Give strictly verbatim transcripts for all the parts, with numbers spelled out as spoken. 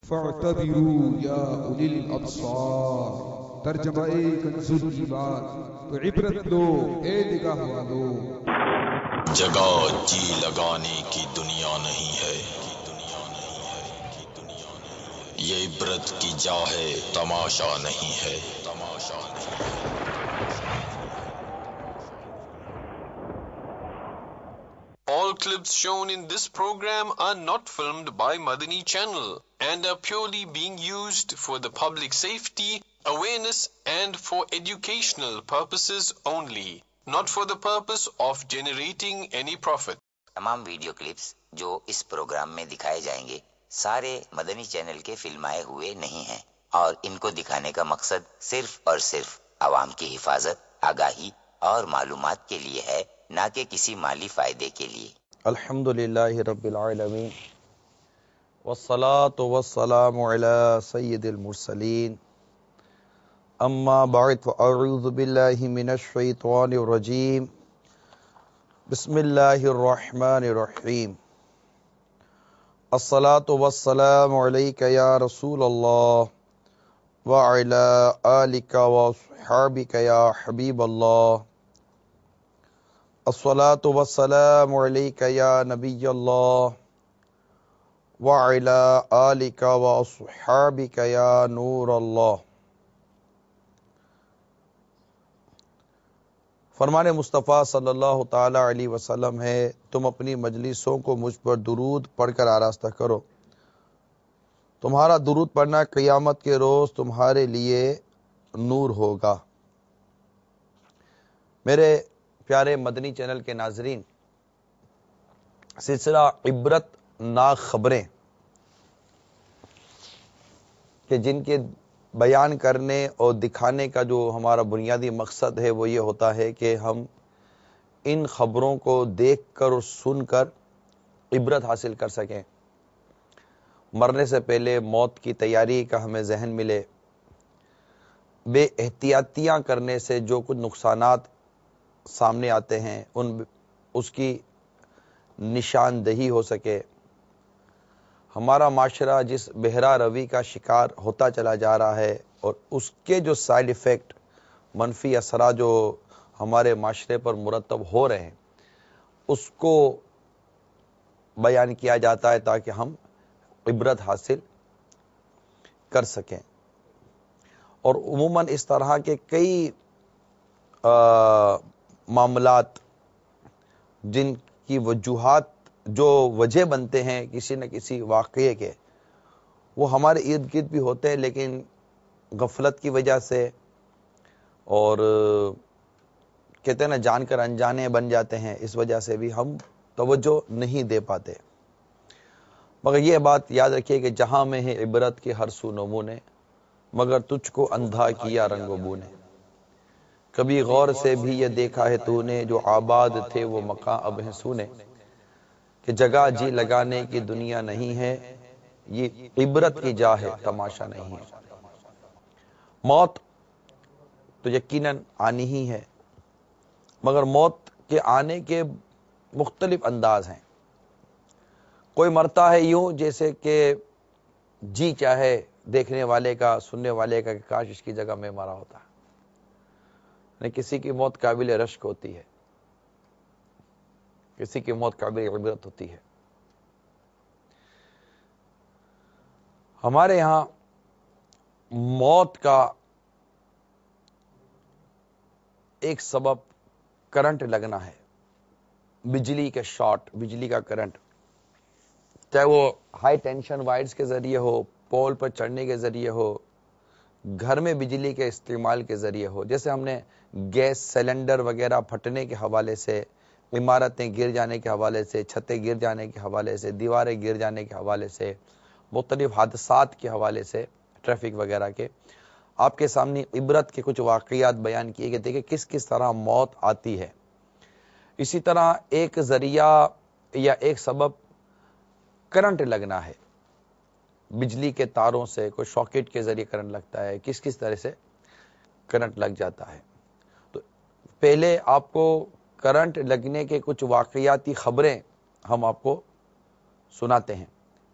فاعتبروا یا اولی الابصار، ترجمہ کنز الایمان، تو عبرت لو اے نگاہ والو۔ جگہ جی لگانے کی دنیا نہیں ہے، یہ عبرت کی جا ہے، تماشا نہیں ہے۔ All clips shown in this program are not filmed by Madani Channel and are purely being used for the public safety, awareness and for educational purposes only, not for the purpose of generating any profit. تمام video clips جو اس programme میں دکھائے جائیں گے سارے مدنی channel کے فلمائے ہوئے نہیں ہیں اور ان کو دکھانے کا مقصد صرف اور صرف عوام کی حفاظت، آگاہی اور معلومات کے لیے ہے، نہ کہ کسی مالی فائدے کے لیے۔ الحمدللہ رب العالمین والصلاة والسلام علی سید المرسلین، اما بعد فاعوذ باللہ من الشیطان الرجیم، بسم اللہ الرحمن الرحیم۔ الصلاة والسلام علیک یا رسول اللہ وعلی آلک واصحابک یا حبیب اللہ، الصلاة والسلام علیک یا نبی اللہ وعلی آلک واصحابک یا نور اللہ۔ فرمان مصطفیٰ صلی اللہ تعالی علیہ وسلم ہے، تم اپنی مجلسوں کو مجھ پر درود پڑھ کر آراستہ کرو، تمہارا درود پڑھنا قیامت کے روز تمہارے لیے نور ہوگا۔ میرے پیارے مدنی چینل کے ناظرین، سلسلہ عبرت ناک خبریں کہ جن کے بیان کرنے اور دکھانے کا جو ہمارا بنیادی مقصد ہے وہ یہ ہوتا ہے کہ ہم ان خبروں کو دیکھ کر اور سن کر عبرت حاصل کر سکیں، مرنے سے پہلے موت کی تیاری کا ہمیں ذہن ملے، بے احتیاطیاں کرنے سے جو کچھ نقصانات سامنے آتے ہیں ان اس کی نشاندہی ہو سکے۔ ہمارا معاشرہ جس بہرا روی کا شکار ہوتا چلا جا رہا ہے اور اس کے جو سائیڈ ایفیکٹ، منفی اثرات جو ہمارے معاشرے پر مرتب ہو رہے ہیں اس کو بیان کیا جاتا ہے تاکہ ہم عبرت حاصل کر سکیں۔ اور عموماً اس طرح کے کئی معاملات جن کی وجوہات جو وجہ بنتے ہیں کسی نہ کسی واقعے کے، وہ ہمارے ارد گرد بھی ہوتے ہیں، لیکن غفلت کی وجہ سے اور کہتے ہیں نا جان کر انجانے بن جاتے ہیں، اس وجہ سے بھی ہم توجہ نہیں دے پاتے۔ مگر یہ بات یاد رکھیے کہ جہاں میں ہے عبرت کے ہر سو نمونے، مگر تجھ کو اندھا کیا رنگ و بو نے۔ کبھی غور سے بھی یہ دیکھا ہے تو نے، جو آباد تھے وہ مقام اب ہیں سونے، کہ جگہ جی لگانے کی دنیا نہیں ہے، یہ عبرت کی جا ہے، تماشا نہیں ہے۔ موت تو یقیناً آنی ہی ہے، مگر موت کے آنے کے مختلف انداز ہیں۔ کوئی مرتا ہے یوں جیسے کہ جی چاہے دیکھنے والے کا، سننے والے کا کہ کاش اس کی جگہ میں مرا ہوتا ہے۔ کسی کی موت قابل رشک ہوتی ہے، کسی کی موت قابل عبرت ہوتی ہے۔ ہمارے یہاں موت کا ایک سبب کرنٹ لگنا ہے، بجلی کے شارٹ، بجلی کا کرنٹ، چاہے وہ ہائی ٹینشن وائرز کے ذریعے ہو، پول پر چڑھنے کے ذریعے ہو، گھر میں بجلی کے استعمال کے ذریعے ہو۔ جیسے ہم نے گیس سلنڈر وغیرہ پھٹنے کے حوالے سے، عمارتیں گر جانے کے حوالے سے، چھتیں گر جانے کے حوالے سے، دیواریں گر جانے کے حوالے سے، مختلف حادثات کے حوالے سے، ٹریفک وغیرہ کے، آپ کے سامنے عبرت کے کچھ واقعات بیان کیے گئے، دیکھیں کس کس طرح موت آتی ہے۔ اسی طرح ایک ذریعہ یا ایک سبب کرنٹ لگنا ہے، بجلی کے تاروں سے، کوئی شاکٹ کے ذریعے کرنٹ لگتا ہے، کس کس طرح سے کرنٹ لگ جاتا ہے۔ تو پہلے آپ کو کرنٹ لگنے کے کچھ واقعاتی خبریں ہم آپ کو سناتے ہیں۔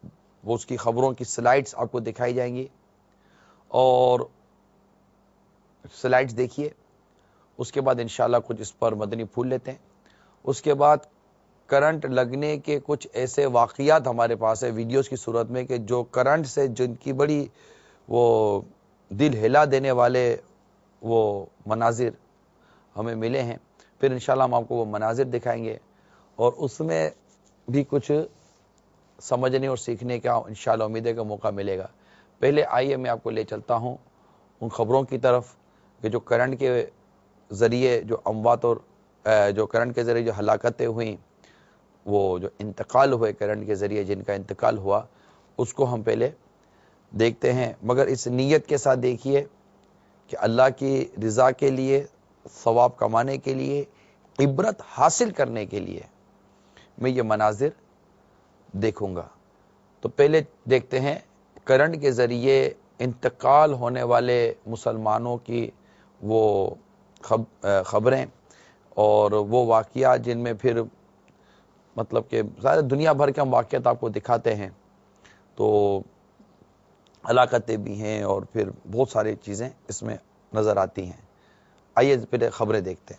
وہ اس کی خبروں کی سلائڈز آپ کو دکھائی جائیں گی، اور سلائڈز دیکھیے، اس کے بعد انشاءاللہ کچھ اس پر مدنی پھول لیتے ہیں. اس کے بعد کرنٹ لگنے کے کچھ ایسے واقعات ہمارے پاس ہے ویڈیوز کی صورت میں کہ جو کرنٹ سے جن کی بڑی وہ دل ہلا دینے والے وہ مناظر ہمیں ملے ہیں. پھر انشاءاللہ ہم آپ کو وہ مناظر دکھائیں گے اور اس میں بھی کچھ سمجھنے اور سیکھنے کا انشاءاللہ امید ہے کا موقع ملے گا. پہلے آئیے میں آپ کو لے چلتا ہوں ان خبروں کی طرف کہ جو کرنٹ کے ذریعے جو اموات اور جو کرنٹ کے ذریعے جو ہلاکتیں ہوئیں، وہ جو انتقال ہوئے کرنٹ کے ذریعے جن کا انتقال ہوا، اس کو ہم پہلے دیکھتے ہیں. مگر اس نیت کے ساتھ دیکھیے کہ اللہ کی رضا کے لیے، ثواب کمانے کے لیے، عبرت حاصل کرنے کے لیے میں یہ مناظر دیکھوں گا. تو پہلے دیکھتے ہیں کرنٹ کے ذریعے انتقال ہونے والے مسلمانوں کی وہ خبریں اور وہ واقعات جن میں پھر مطلب کہ سارے دنیا بھر کے ہم واقعات آپ کو دکھاتے ہیں، تو ہلاکتیں بھی ہیں اور پھر بہت ساری چیزیں اس میں نظر آتی ہیں. آئیے پہلے خبریں دیکھتے ہیں.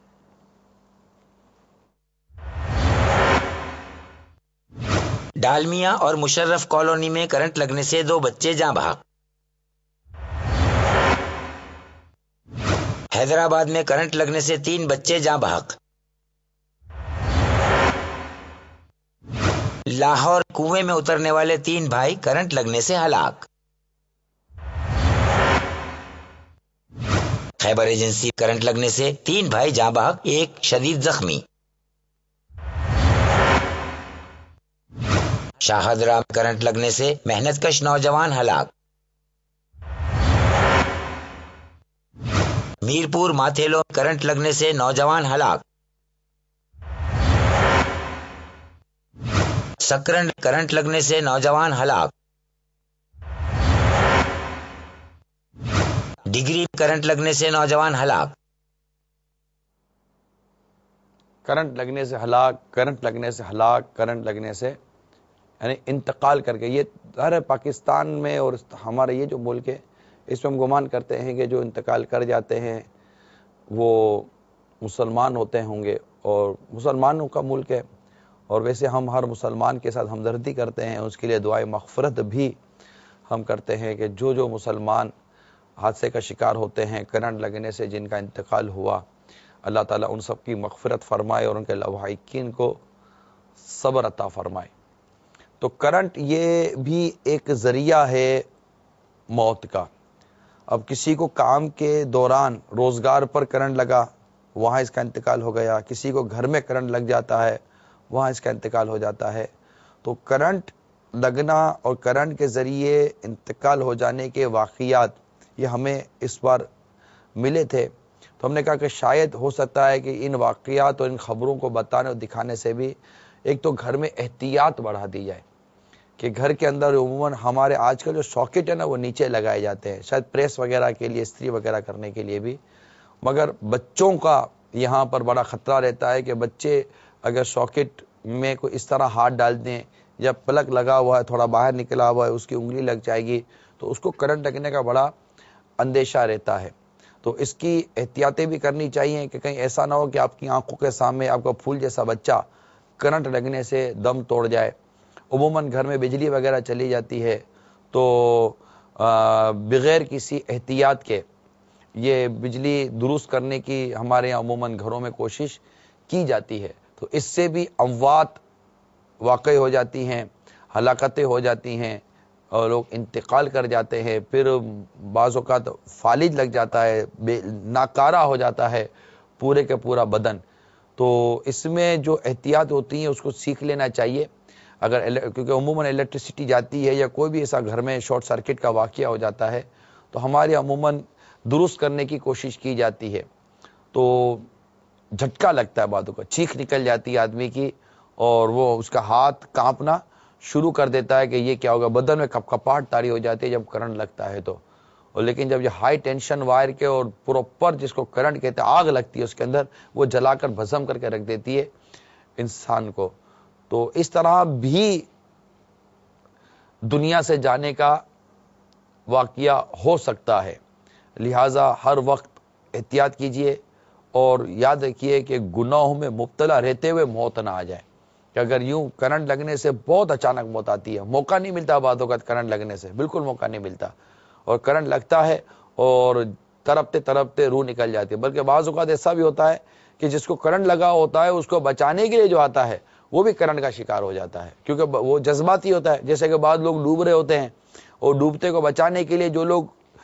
ڈالمیا اور مشرف کالونی میں کرنٹ لگنے سے دو بچے جاں بحق. حیدرآباد میں کرنٹ لگنے سے تین بچے جاں بحق. لاہور کنویں میں اترنے والے تین بھائی کرنٹ لگنے سے ہلاک. خیبر ایجنسی کرنٹ لگنے سے تین بھائی جاں بحق، ایک شدید زخمی. شاہدرہ میں کرنٹ لگنے سے محنت کش نوجوان ہلاک. میرپور ماتھیلو میں کرنٹ لگنے سے نوجوان ہلاک. سکرنڈ کرنٹ لگنے سے نوجوان ہلاک. ڈگری کرنٹ لگنے سے نوجوان ہلاک. کرنٹ لگنے سے ہلاک، کرنٹ لگنے سے ہلاک، کرنٹ لگنے سے یعنی انتقال کر کے. یہ سارے پاکستان میں اور ہمارے یہ جو ملک ہے اس میں ہم گمان کرتے ہیں کہ جو انتقال کر جاتے ہیں وہ مسلمان ہوتے ہوں گے، اور مسلمانوں کا ملک ہے، اور ویسے ہم ہر مسلمان کے ساتھ ہمدردی کرتے ہیں، اس کے لیے دعائے مغفرت بھی ہم کرتے ہیں کہ جو جو مسلمان حادثے کا شکار ہوتے ہیں کرنٹ لگنے سے جن کا انتقال ہوا، اللہ تعالیٰ ان سب کی مغفرت فرمائے اور ان کے لواحقین کو صبر عطا فرمائے. تو کرنٹ یہ بھی ایک ذریعہ ہے موت کا. اب کسی کو کام کے دوران روزگار پر کرنٹ لگا، وہاں اس کا انتقال ہو گیا. کسی کو گھر میں کرنٹ لگ جاتا ہے، وہاں اس کا انتقال ہو جاتا ہے. تو کرنٹ لگنا اور کرنٹ کے ذریعے انتقال ہو جانے کے واقعات یہ ہمیں اس بار ملے تھے. تو ہم نے کہا کہ شاید ہو سکتا ہے کہ ان واقعات اور ان خبروں کو بتانے اور دکھانے سے بھی ایک تو گھر میں احتیاط بڑھا دی جائے کہ گھر کے اندر عموماً ہمارے آج کل جو ساکٹ ہے نا وہ نیچے لگائے جاتے ہیں، شاید پریس وغیرہ کے لیے، استری وغیرہ کرنے کے لیے بھی. مگر بچوں کا یہاں پر بڑا خطرہ رہتا ہے کہ بچے اگر ساکٹ میں کوئی اس طرح ہاتھ ڈال دیں، یا پلگ لگا ہوا ہے تھوڑا باہر نکلا ہوا ہے اس کی انگلی لگ جائے گی تو اس کو کرنٹ لگنے کا بڑا اندیشہ رہتا ہے. تو اس کی احتیاطیں بھی کرنی چاہیے کہ کہیں ایسا نہ ہو کہ آپ کی آنکھوں کے سامنے آپ کا پھول جیسا بچہ کرنٹ لگنے سے دم توڑ جائے. عموماً گھر میں بجلی وغیرہ چلی جاتی ہے تو بغیر کسی احتیاط کے یہ بجلی درست کرنے کی ہمارے یہاں عموماً گھروں میں کوشش کی جاتی ہے. تو اس سے بھی اموات واقع ہو جاتی ہیں، ہلاکتیں ہو جاتی ہیں اور لوگ انتقال کر جاتے ہیں. پھر بعض اوقات فالج لگ جاتا ہے، ناکارہ ہو جاتا ہے پورے کے پورا بدن. تو اس میں جو احتیاط ہوتی ہیں اس کو سیکھ لینا چاہیے. اگر کیونکہ عموماً الیکٹریسٹی جاتی ہے یا کوئی بھی ایسا گھر میں شارٹ سرکٹ کا واقعہ ہو جاتا ہے تو ہمارے عموماً درست کرنے کی کوشش کی جاتی ہے. تو جھٹکا لگتا ہے، بعدوں کا چیخ نکل جاتی ہے آدمی کی اور وہ اس کا ہاتھ کانپنا شروع کر دیتا ہے کہ یہ کیا ہوگا. بدن میں کپ کپاہٹ طاری ہو جاتی ہے جب کرنٹ لگتا ہے تو. اور لیکن جب یہ ہائی ٹینشن وائر کے اور پراپر جس کو کرنٹ کہتے ہیں آگ لگتی ہے اس کے اندر، وہ جلا کر بھسم کر کے رکھ دیتی ہے انسان کو. تو اس طرح بھی دنیا سے جانے کا واقعہ ہو سکتا ہے. لہٰذا ہر وقت احتیاط کیجئے اور یاد رکھیے کہ گناہوں میں مبتلا رہتے ہوئے موت نہ آ جائے. کہ اگر یوں کرنٹ لگنے سے بہت اچانک موت آتی ہے, موقع نہیں ملتا بعض اوقات کرنٹ لگنے سے, بالکل موقع نہیں ملتا, اور کرنٹ لگتا ہے اور تڑپتے تڑپتے روح نکل جاتی ہے. بلکہ بعض اوقات ایسا بھی ہوتا ہے کہ جس کو کرنٹ لگا ہوتا ہے اس کو بچانے کے لیے جو آتا ہے وہ بھی کرنٹ کا شکار ہو جاتا ہے, کیونکہ وہ جذباتی ہوتا ہے. جیسے کہ بعض لوگ ڈوب رہے ہوتے ہیں اور ڈوبتے کو بچانے کے لیے جو لوگ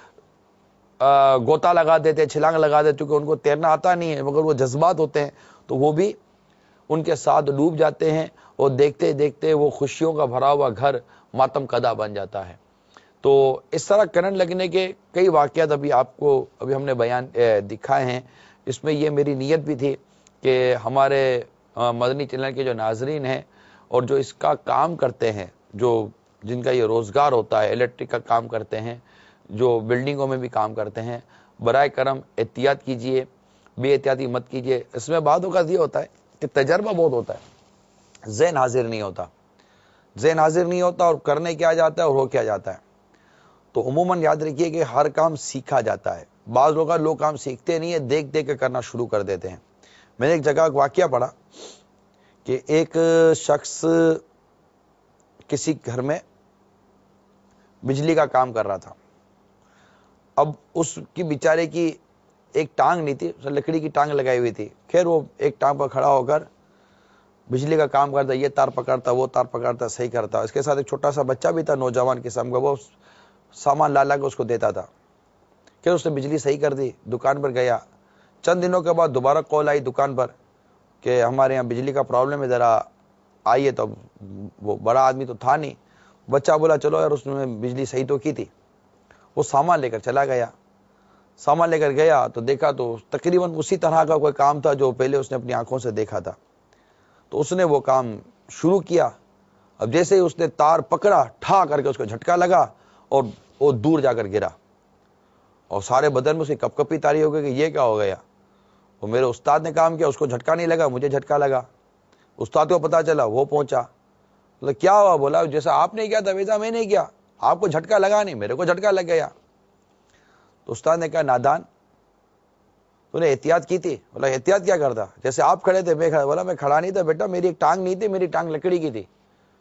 گوتا لگا دیتے, چھلانگ لگا دیتے, کیونکہ ان کو تیرنا آتا نہیں ہے مگر وہ جذبات ہوتے ہیں, تو وہ بھی ان کے ساتھ ڈوب جاتے ہیں اور دیکھتے دیکھتے وہ خوشیوں کا بھرا ہوا گھر ماتم کدا بن جاتا ہے. تو اس طرح کرنٹ لگنے کے کئی واقعات ابھی آپ کو ابھی ہم نے بیان دکھائے ہیں. اس میں یہ میری نیت بھی تھی کہ ہمارے مدنی چینل کے جو ناظرین ہیں اور جو اس کا کام کرتے ہیں, جو جن کا یہ روزگار ہوتا ہے, الیکٹرک کا کام کرتے ہیں, جو بلڈنگوں میں بھی کام کرتے ہیں, برائے کرم احتیاط کیجئے, بے احتیاطی مت کیجئے. اس میں بعض اوقات یہ ہوتا ہے کہ تجربہ بہت ہوتا ہے, ذہن حاضر نہیں ہوتا, ذہن حاضر نہیں ہوتا اور کرنے کیا جاتا ہے اور ہو کیا جاتا ہے. تو عموماً یاد رکھیے کہ ہر کام سیکھا جاتا ہے. بعض لوگ لوگ کام سیکھتے نہیں ہیں, دیکھ دیکھ کے کرنا شروع کر دیتے ہیں. میں نے ایک جگہ ایک واقعہ پڑھا کہ ایک شخص کسی گھر میں بجلی کا کام کر رہا تھا. اب اس کی بیچارے کی ایک ٹانگ نہیں تھی, لکڑی کی ٹانگ لگائی ہوئی تھی. خیر وہ ایک ٹانگ پر کھڑا ہو کر بجلی کا کام کرتا, یہ تار پکڑتا, وہ تار پکڑتا, صحیح کرتا. اس کے ساتھ ایک چھوٹا سا بچہ بھی تھا, نوجوان قسم کا, وہ سامان لا لا کے اس کو دیتا تھا. پھر اس نے بجلی صحیح کر دی, دکان پر گیا. چند دنوں کے بعد دوبارہ کال آئی دکان پر کہ ہمارے یہاں بجلی کا پرابلم ہے, ذرا آئیے. تو وہ بڑا آدمی تو تھا نہیں, بچہ بولا چلو یار, اس نے بجلی صحیح تو کی تھی. وہ سامان لے کر چلا گیا. سامان لے کر گیا تو دیکھا تو تقریباً اسی طرح کا کوئی کام تھا جو پہلے اس نے اپنی آنکھوں سے دیکھا تھا. تو اس نے وہ کام شروع کیا. اب جیسے ہی اس نے تار پکڑا, ٹھا کر کے اس کو جھٹکا لگا اور وہ دور جا کر گرا, اور سارے بدن میں اس کی کپ کپی تاری ہو گئی کہ یہ کیا ہو گیا. وہ میرے استاد نے کام کیا, اس کو جھٹکا نہیں لگا, مجھے جھٹکا لگا. استاد کو پتا چلا, وہ پہنچا, بولا کیا ہوا, بولا جیسا آپ نے کیا تھا ویسا میں نے کیا, آپ کو جھٹکا لگا نہیں, میرے کو جھٹکا لگ گیا. تو استاد نے کہا نادان, تو نے احتیاط کی تھی. بولا احتیاط کیا کرتا, جیسے آپ کھڑے تھے میں کھڑا. بولا میں کھڑا نہیں تھا بیٹا, میری ایک ٹانگ نہیں تھی, میری ٹانگ لکڑی کی تھی,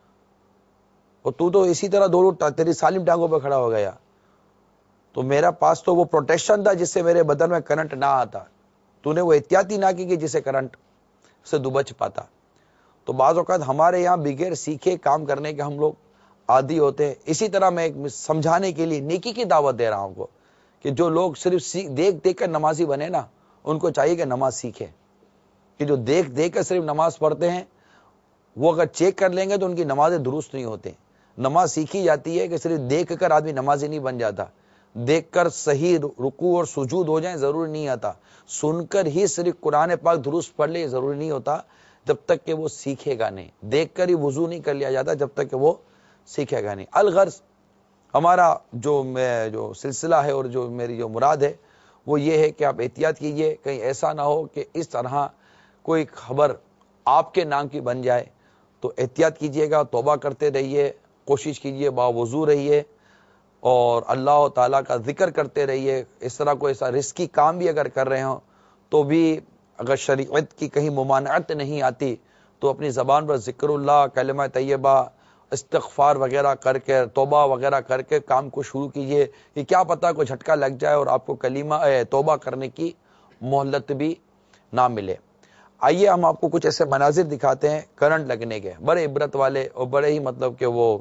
اور تو تو اسی طرح دونوں تیری سالم ٹانگوں پہ کھڑا ہو گیا. تو میرا پاس تو وہ پروٹیکشن تھا جس سے میرے بدن میں کرنٹ نہ آتا, تو نے وہ احتیاطی نہ کی کہ جسے کرنٹ سے دوبچ پاتا. تو بعض اوقات ہمارے یہاں بغیر سیکھے کام کرنے کے ہم لوگ عادی ہوتے ہیں. اسی طرح میں ایک سمجھانے کے لیے نیکی کی دعوت دے رہا ہوں کو کہ جو لوگ صرف دیکھ دیکھ کر نمازی بنے نا, ان کو چاہیے کہ نماز سیکھے. کہ جو دیکھ دیکھ کر صرف نماز پڑھتے ہیں وہ اگر چیک کر لیں گے تو ان کی نمازیں درست نہیں ہوتے. نماز سیکھی جاتی ہے کہ صرف دیکھ کر آدمی نمازی نہیں بن جاتا. دیکھ کر صحیح رکوع اور سجود ہو جائیں ضروری نہیں آتا. سن کر ہی صرف قرآن پاک درست پڑھ لے ضروری نہیں ہوتا جب تک کہ وہ سیکھے گا نہیں. دیکھ کر ہی وضو نہیں کر لیا جاتا جب تک کہ وہ سیکھے گا نہیں. الغرض ہمارا جو میں جو سلسلہ ہے اور جو میری جو مراد ہے وہ یہ ہے کہ آپ احتیاط کیجئے, کہیں ایسا نہ ہو کہ اس طرح کوئی خبر آپ کے نام کی بن جائے. تو احتیاط کیجئے گا, توبہ کرتے رہیے, کوشش کیجئے باوضو رہیے, اور اللہ تعالیٰ کا ذکر کرتے رہیے. اس طرح کوئی ایسا رسکی کام بھی اگر کر رہے ہوں تو بھی اگر شریعت کی کہیں ممانعت نہیں آتی تو اپنی زبان پر ذکر اللہ, کلمہ طیبہ, استغفار وغیرہ کر کے, توبہ وغیرہ کر کے کام کو شروع کیجئے. کہ کیا پتہ کوئی جھٹکا لگ جائے اور آپ کو کلمہ توبہ کرنے کی مہلت بھی نہ ملے. آئیے ہم آپ کو کچھ ایسے مناظر دکھاتے ہیں کرنٹ لگنے کے, بڑے عبرت والے اور بڑے ہی مطلب کہ وہ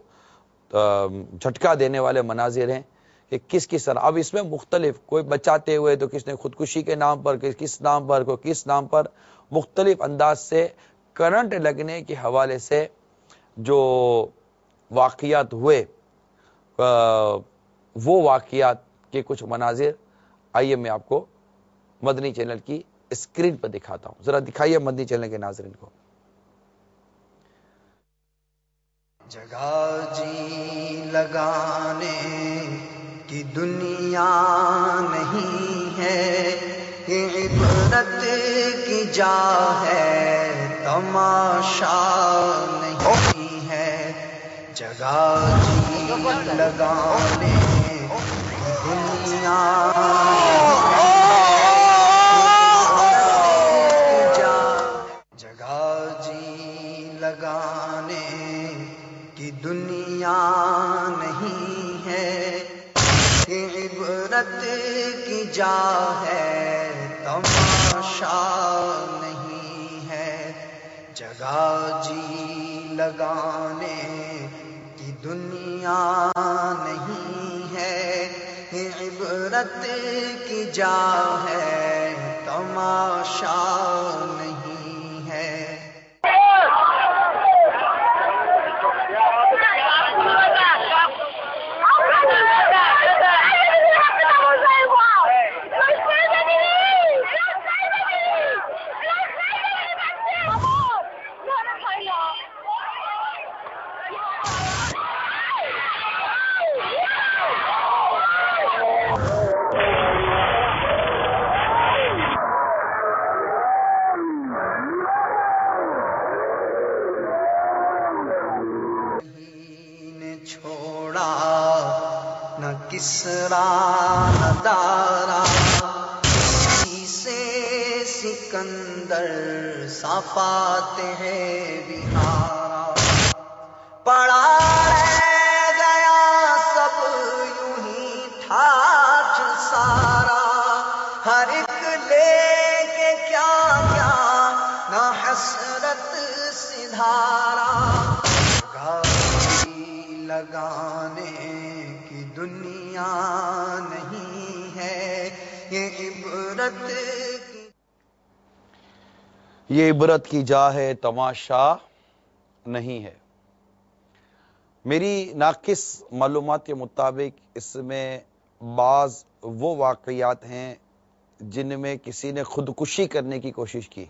جھٹکا دینے والے مناظر ہیں کہ کس کس طرح. اب اس میں مختلف, کوئی بچاتے ہوئے تو کس نے خودکشی کے نام پر, کس کس نام پر, کوئی کس نام پر, مختلف انداز سے کرنٹ لگنے کے حوالے سے جو واقعات ہوئے وہ واقعات کے کچھ مناظر آئیے میں آپ کو مدنی چینل کی اسکرین پر دکھاتا ہوں. ذرا دکھائیے مدنی چینل کے ناظرین کو. جگہ جی لگانے کی دنیا نہیں ہے, یہ عبرت کی جا ہے, تماشا نہیں ہے. جگہ جی لگانے دنیا جگہ جی لگانے کی دنیا نہیں ہے، یہ عبرت کی جا ہے، تماشا نہیں ہے۔ جگہ جی لگانے کی دنیا نہیں ہے، یہ عبرت کی جا ہے، تماشا نہیں ہے۔ چھوڑا نہ کسرا نہ دارا، اسی سے سکندر صفات ہے بہارا، پڑا رہ گیا سب یوں ہی ٹھاٹھ سارا، ہر ایک لے کے کیا کیا نہ حسرت سدھارا۔ لگانے کی دنیا نہیں ہے، یہ عبرت کی یہ عبرت کی جا ہے، تماشا نہیں ہے۔ میری ناقص معلومات کے مطابق اس میں بعض وہ واقعات ہیں جن میں کسی نے خودکشی کرنے کی کوشش کی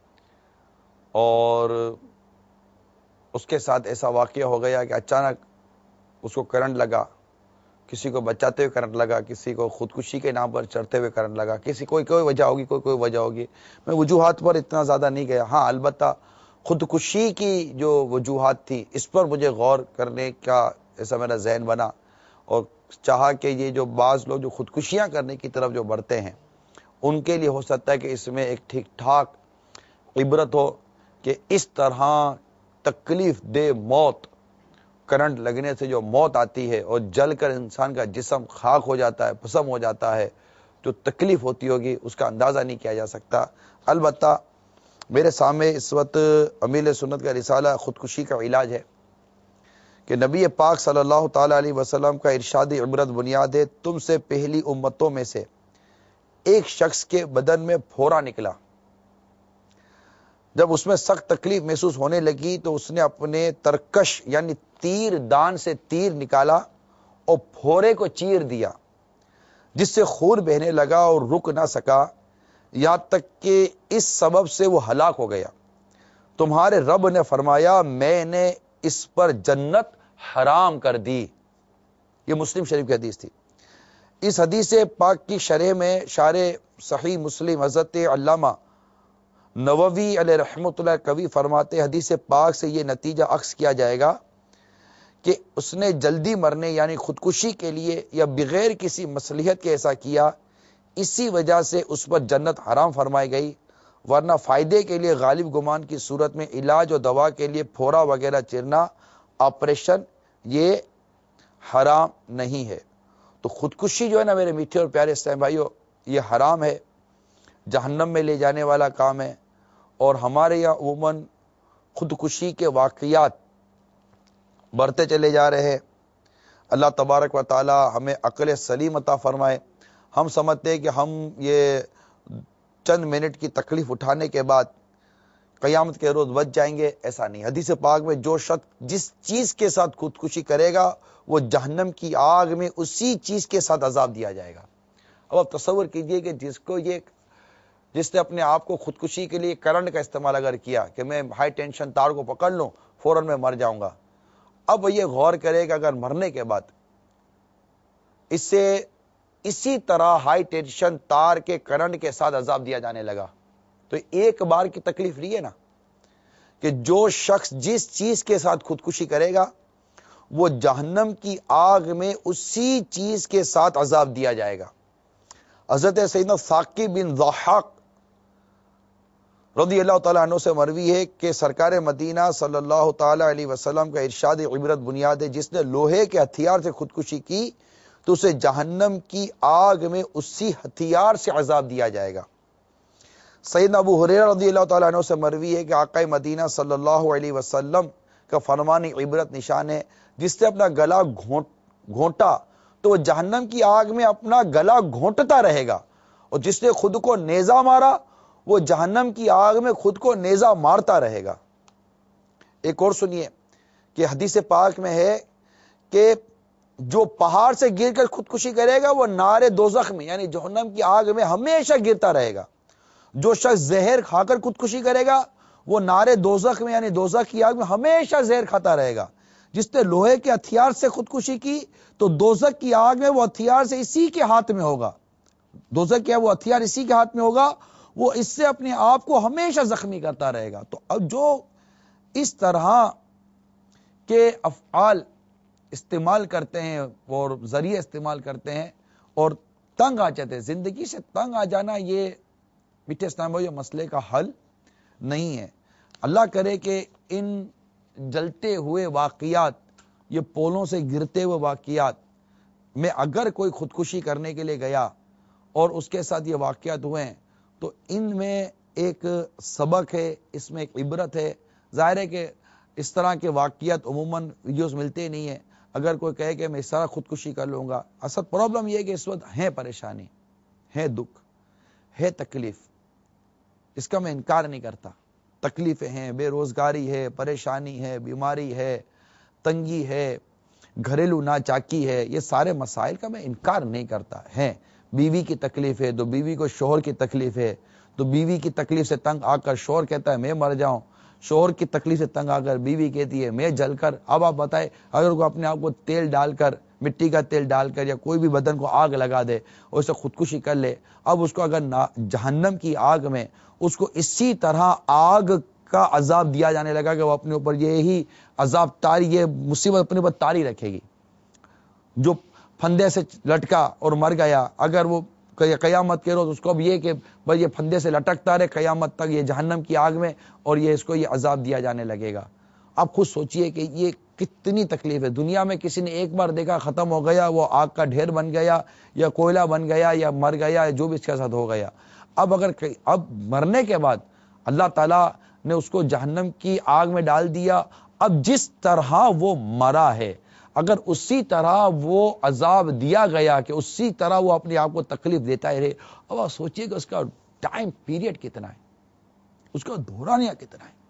اور اس کے ساتھ ایسا واقعہ ہو گیا کہ اچانک اس کو کرنٹ لگا، کسی کو بچاتے ہوئے کرنٹ لگا، کسی کو خودکشی کے نام پر چڑھتے ہوئے کرنٹ لگا، کسی کوئی کوئی وجہ ہوگی کوئی کوئی وجہ ہوگی۔ میں وجوہات پر اتنا زیادہ نہیں گیا، ہاں البتہ خودکشی کی جو وجوہات تھی اس پر مجھے غور کرنے کا ایسا میرا ذہن بنا اور چاہا کہ یہ جو بعض لوگ جو خودکشیاں کرنے کی طرف جو بڑھتے ہیں ان کے لیے ہو سکتا ہے کہ اس میں ایک ٹھیک ٹھاک عبرت ہو کہ اس طرح تکلیف دہ موت، کرنٹ لگنے سے جو موت آتی ہے اور جل کر انسان کا جسم خاک ہو جاتا ہے، بھسم ہو جاتا ہے، جو تکلیف ہوتی ہوگی اس کا اندازہ نہیں کیا جا سکتا۔ البتہ میرے سامنے اس وقت امیل سنت کا رسالہ خودکشی کا علاج ہے کہ نبی پاک صلی اللہ تعالی علیہ وسلم کا ارشاد عبرت بنیاد ہے، تم سے پہلی امتوں میں سے ایک شخص کے بدن میں پھوڑا نکلا، جب اس میں سخت تکلیف محسوس ہونے لگی تو اس نے اپنے ترکش یعنی تیر دان سے تیر نکالا اور پھوڑے کو چیر دیا، جس سے خون بہنے لگا اور رک نہ سکا، یہاں تک کہ اس سبب سے وہ ہلاک ہو گیا۔ تمہارے رب نے فرمایا میں نے اس پر جنت حرام کر دی۔ یہ مسلم شریف کی حدیث تھی۔ اس حدیث پاک کی شرح میں شارح صحیح مسلم حضرت علامہ نووی علیہ رحمۃ اللہ کبھی فرماتے حدیث پاک سے یہ نتیجہ اخذ کیا جائے گا کہ اس نے جلدی مرنے یعنی خودکشی کے لیے یا بغیر کسی مصلحت کے ایسا کیا، اسی وجہ سے اس پر جنت حرام فرمائی گئی، ورنہ فائدے کے لیے غالب گمان کی صورت میں علاج و دوا کے لیے پھوڑا وغیرہ چرنا، آپریشن، یہ حرام نہیں ہے۔ تو خودکشی جو ہے نا میرے میٹھے اور پیارے اسلام بھائیو، یہ حرام ہے، جہنم میں لے جانے والا کام ہے، اور ہمارے یہاں عموماً خودکشی کے واقعات بڑھتے چلے جا رہے ہیں۔ اللہ تبارک و تعالی ہمیں عقل سلیم عطا فرمائے۔ ہم سمجھتے ہیں کہ ہم یہ چند منٹ کی تکلیف اٹھانے کے بعد قیامت کے روز بچ جائیں گے، ایسا نہیں۔ حدیث پاک میں جو شخص جس چیز کے ساتھ خودکشی کرے گا وہ جہنم کی آگ میں اسی چیز کے ساتھ عذاب دیا جائے گا۔ اب آپ تصور کیجئے کہ جس کو یہ جس نے اپنے آپ کو خودکشی کے لیے کرنٹ کا استعمال اگر کیا کہ میں ہائی ٹینشن تار کو پکڑ لوں فوراً میں مر جاؤں گا، اب یہ غور کرے کہ اگر مرنے کے بعد اس سے اسی طرح ہائی ٹینشن تار کے کرنٹ کے ساتھ عذاب دیا جانے لگا تو ایک بار کی تکلیف نہیں ہے نا، کہ جو شخص جس چیز کے ساتھ خودکشی کرے گا وہ جہنم کی آگ میں اسی چیز کے ساتھ عذاب دیا جائے گا. حضرت سیدنا ثاقب بن ضحاک رضی اللہ تعالیٰ عنہ سے مروی ہے کہ سرکار مدینہ صلی اللہ تعالیٰ علیہ وسلم کا ارشاد عبرت بنیاد ہے، جس نے لوہے کے ہتھیار سے خودکشی کی تو اسے جہنم کی آگ میں اسی ہتھیار سے عذاب دیا جائے گا. سیدنا ابو ہریرہ رضی اللہ تعالیٰ عنہ سے مروی ہے کہ آقا مدینہ صلی اللہ علیہ وسلم کا فرمان عبرت نشان ہے، جس نے اپنا گلا گھونٹا تو وہ جہنم کی آگ میں اپنا گلا گھونٹتا رہے گا، اور جس نے خود کو نیزہ مارا وہ جہنم کی آگ میں خود کو نیزہ مارتا رہے گا. ایک اور سنیے کہ حدیث پاک میں ہے کہ جو پہاڑ سے گر کر خودکشی کرے گا وہ نار دوزخ میں یعنی جہنم کی آگ میں ہمیشہ گرتا رہے گا. جو شخص زہر کھا کر خودکشی کرے گا وہ نار دوزخ میں یعنی دوزخ کی آگ میں ہمیشہ زہر کھاتا رہے گا. جس نے لوہے کے ہتھیار سے خودکشی کی تو دوزخ کی آگ میں وہ ہتھیار سے اسی کے ہاتھ میں ہوگا، دوزخ کیا وہ ہتھیار اسی کے ہاتھ میں ہوگا، وہ اس سے اپنے آپ کو ہمیشہ زخمی کرتا رہے گا. تو اب جو اس طرح کے افعال استعمال کرتے ہیں اور ذریعے استعمال کرتے ہیں اور تنگ آ جاتے ہیں، زندگی سے تنگ آ جانا یہ میٹھے اسلام بھائیو مسئلے کا حل نہیں ہے. اللہ کرے کہ ان جلتے ہوئے واقعات، یہ پولوں سے گرتے ہوئے واقعات میں اگر کوئی خودکشی کرنے کے لیے گیا اور اس کے ساتھ یہ واقعات ہوئے ہیں تو ان میں ایک سبق ہے، اس میں ایک عبرت ہے. ظاہر ہے کہ اس طرح کے واقعات عموماً ویڈیوز ملتے نہیں ہیں. اگر کوئی کہے کہ میں اس طرح خودکشی کر لوں گا، اصل پرابلم یہ ہے کہ اس وقت ہے پریشانی، ہے دکھ، ہے تکلیف، اس کا میں انکار نہیں کرتا. تکلیفیں ہیں، بے روزگاری ہے، پریشانی ہے، بیماری ہے، تنگی ہے، گھریلو ناچاکی ہے، یہ سارے مسائل کا میں انکار نہیں کرتا. ہے بیوی کی تکلیف ہے تو بیوی کو شوہر کی تکلیف ہے، تو بیوی کی تکلیف سے تنگ آ کر شوہر کہتا ہے میں مر جاؤں، شوہر کی تکلیف سے تنگ آ کر بیوی کہتی ہے میں جل کر. اب آپ بتائیں اگر کوئی اپنے آپ کو تیل ڈال کر، مٹی کا تیل ڈال کر یا کوئی بھی بدن کو آگ لگا دے اور اسے خودکشی کر لے، اب اس کو اگر جہنم کی آگ میں اس کو اسی طرح آگ کا عذاب دیا جانے لگا کہ وہ اپنے اوپر یہی عذاب تاری، یہ مصیبت اپنے اوپر تاری رکھے گی. جو پھندے سے لٹکا اور مر گیا، اگر وہ قیامت کے روز اس کو اب یہ کہ بس یہ پھندے سے لٹکتا رہے قیامت تک یہ جہنم کی آگ میں، اور یہ اس کو یہ عذاب دیا جانے لگے گا. آپ خود سوچئے کہ یہ کتنی تکلیف ہے. دنیا میں کسی نے ایک بار دیکھا ختم ہو گیا، وہ آگ کا ڈھیر بن گیا یا کوئلہ بن گیا یا مر گیا، جو بھی اس کے ساتھ ہو گیا. اب اگر اب مرنے کے بعد اللہ تعالیٰ نے اس کو جہنم کی آگ میں ڈال دیا، اب جس طرح وہ مرا ہے اگر اسی طرح وہ عذاب دیا گیا کہ اسی طرح وہ اپنے آپ کو تکلیف دیتا ہی رہے، اب آپ سوچئے کہ اس کا ٹائم پیریڈ کتنا ہے، اس کا دورانیہ کتنا ہے.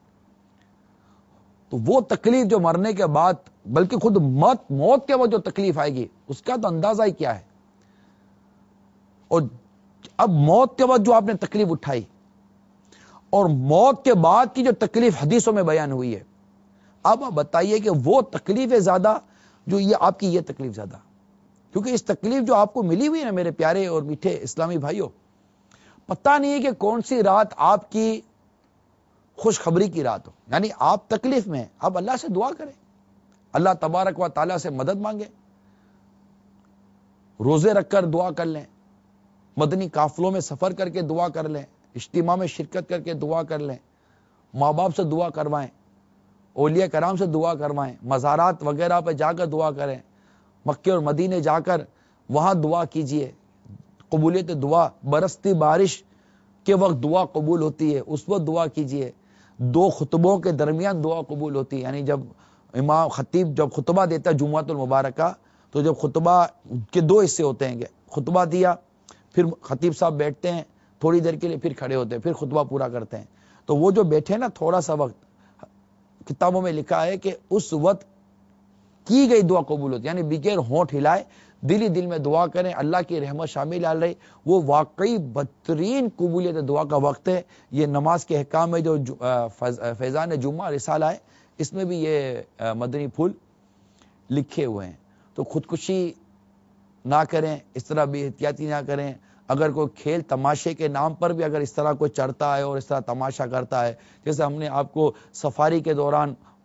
تو وہ تکلیف جو مرنے کے بعد، بلکہ خود موت موت کے بعد جو تکلیف آئے گی اس کا تو اندازہ ہی کیا ہے. اور اب موت کے بعد جو آپ نے تکلیف اٹھائی اور موت کے بعد کی جو تکلیف حدیثوں میں بیان ہوئی ہے، اب آپ بتائیے کہ وہ تکلیف زیادہ جو یہ آپ کی یہ تکلیف زیادہ، کیونکہ اس تکلیف جو آپ کو ملی ہوئی ہے نا میرے پیارے اور میٹھے اسلامی بھائیوں، پتہ نہیں ہے کہ کون سی رات آپ کی خوشخبری کی رات ہو. یعنی آپ تکلیف میں ہیں، آپ اللہ سے دعا کریں، اللہ تبارک و تعالیٰ سے مدد مانگیں، روزے رکھ کر دعا کر لیں، مدنی قافلوں میں سفر کر کے دعا کر لیں، اجتماع میں شرکت کر کے دعا کر لیں، ماں باپ سے دعا کروائیں، اولیاء کرام سے دعا کروائیں، مزارات وغیرہ پہ جا کر دعا کریں، مکے اور مدینے جا کر وہاں دعا کیجئے. قبولیت دعا برستی بارش کے وقت دعا قبول ہوتی ہے، اس وقت دعا کیجئے. دو خطبوں کے درمیان دعا قبول ہوتی ہے، یعنی جب امام خطیب جب خطبہ دیتا ہے جمعۃ المبارکہ، تو جب خطبہ کے دو حصے ہوتے ہیں، خطبہ دیا پھر خطیب صاحب بیٹھتے ہیں تھوڑی دیر کے لیے، پھر کھڑے ہوتے ہیں، پھر خطبہ پورا کرتے ہیں. تو وہ جو بیٹھے نا تھوڑا سا وقت، کتابوں میں لکھا ہے کہ اس وقت کی گئی دعا قبول ہوتی ہے، یعنی بغیر ہونٹ ہلائے دل ہی دل میں دعا کریں، اللہ کی رحمت شامل آ رہی، وہ واقعی بدترین قبولیت دعا کا وقت ہے. یہ نماز کے احکام میں جو فیضان جمعہ رسالہ ہے اس میں بھی یہ مدنی پھول لکھے ہوئے ہیں. تو خودکشی نہ کریں، اس طرح بے احتیاطی نہ کریں. اگر کوئی کھیل تماشے کے نام پر بھی اگر اس طرح کوئی چڑھتا ہے اور اس طرح تماشا کرتا ہے، جیسے ہم نے آپ کو سفاری کے دوران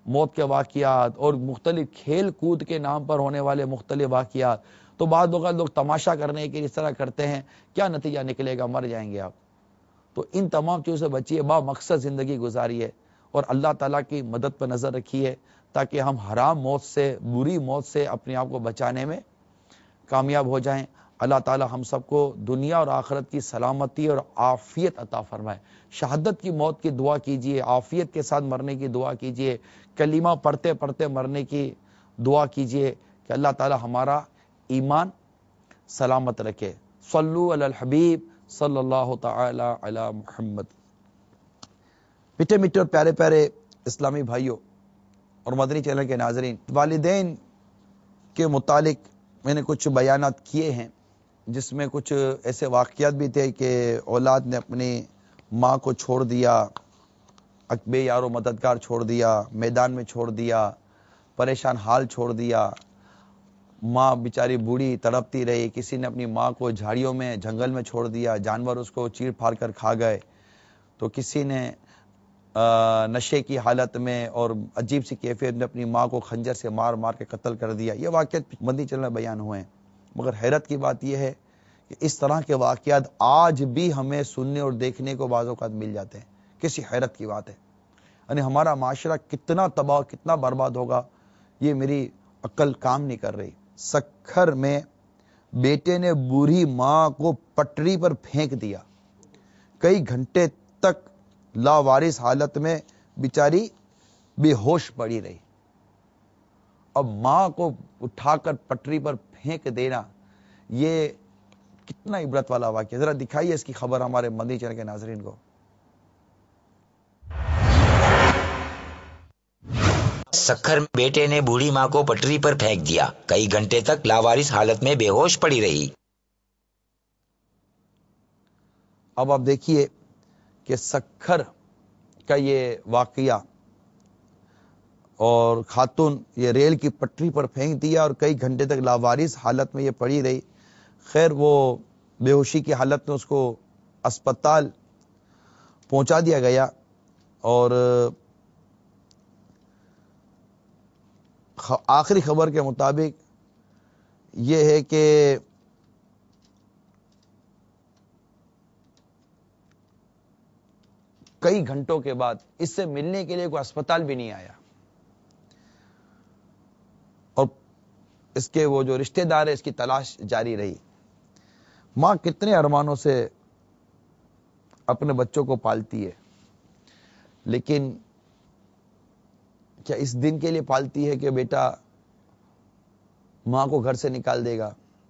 موت کے واقعات اور مختلف کھیل کود کے نام پر ہونے والے مختلف واقعات. تو بعض لوگ لوگ تماشا کرنے کے اس طرح کرتے ہیں, کیا نتیجہ نکلے گا, مر جائیں گے آپ. تو ان تمام چیزوں سے بچیے, با مقصد زندگی گزاری ہے اور اللہ تعالیٰ کی مدد پر نظر رکھی ہے تاکہ ہم حرام موت سے, بری موت سے اپنے آپ کو بچانے میں کامیاب ہو جائیں. اللہ تعالیٰ ہم سب کو دنیا اور آخرت کی سلامتی اور عافیت عطا فرمائے. شہادت کی موت کی دعا کیجئے, عافیت کے ساتھ مرنے کی دعا کیجئے, کلمہ پڑھتے پڑھتے مرنے کی دعا کیجئے کہ اللہ تعالیٰ ہمارا ایمان سلامت رکھے. صلو علی الحبیب صلی اللہ تعالی علی محمد. میٹھے میٹھے اور پیارے پیارے اسلامی بھائیوں اور مدنی چینل کے ناظرین, والدین کے متعلق میں نے کچھ بیانات کیے ہیں جس میں کچھ ایسے واقعات بھی تھے کہ اولاد نے اپنی ماں کو چھوڑ دیا, بے یار و مددگار چھوڑ دیا, میدان میں چھوڑ دیا, پریشان حال چھوڑ دیا, ماں بیچاری بوڑھی تڑپتی رہی, کسی نے اپنی ماں کو جھاڑیوں میں جنگل میں چھوڑ دیا, جانور اس کو چیر پھاڑ کر کھا گئے, تو کسی نے نشے کی حالت میں اور عجیب سی کیفیت میں اپنی ماں کو خنجر سے مار مار کے قتل کر دیا. یہ واقعات مدنی چینل میں بیان ہوئے ہیں, مگر حیرت کی بات یہ ہے کہ اس طرح کے واقعات آج بھی ہمیں سننے اور دیکھنے کو بعض اوقات مل جاتے ہیں. کسی حیرت کی بات ہے, یعنی ہمارا معاشرہ کتنا تباہ کتنا برباد ہوگا یہ میری عقل کام نہیں کر رہی. سکھر میں بیٹے نے بوڑھی ماں کو پٹری پر پھینک دیا, کئی گھنٹے تک لاوارث حالت میں بیچاری بے ہوش پڑی رہی. اب ماں کو اٹھا کر پٹری پر پھینک دینا یہ کتنا عبرت والا واقعہ. ذرا دکھائیے اس کی خبر ہمارے مدنی چینل کے ناظرین کو. سکھر میں بیٹے نے بوڑھی ماں کو پٹری پر پھینک دیا, کئی گھنٹے تک لاوارث حالت میں بے ہوش پڑی رہی. اب آپ دیکھیے کہ سکھر کا یہ واقعہ, اور خاتون یہ ریل کی پٹری پر پھینک دیا اور کئی گھنٹے تک لاوارث حالت میں یہ پڑی رہی. خیر وہ بے ہوشی کی حالت میں اس کو اسپتال پہنچا دیا گیا, اور آخری خبر کے مطابق یہ ہے کہ کئی گھنٹوں کے بعد اس سے ملنے کے لیے کوئی اسپتال بھی نہیں آیا, اور اس کے وہ جو رشتہ دار ہے اس کی تلاش جاری رہی. ماں کتنے ارمانوں سے اپنے بچوں کو پالتی ہے, لیکن کیا اس دن کے لیے پالتی ہے کہ بیٹا ماں کو گھر سے نکال دے گا,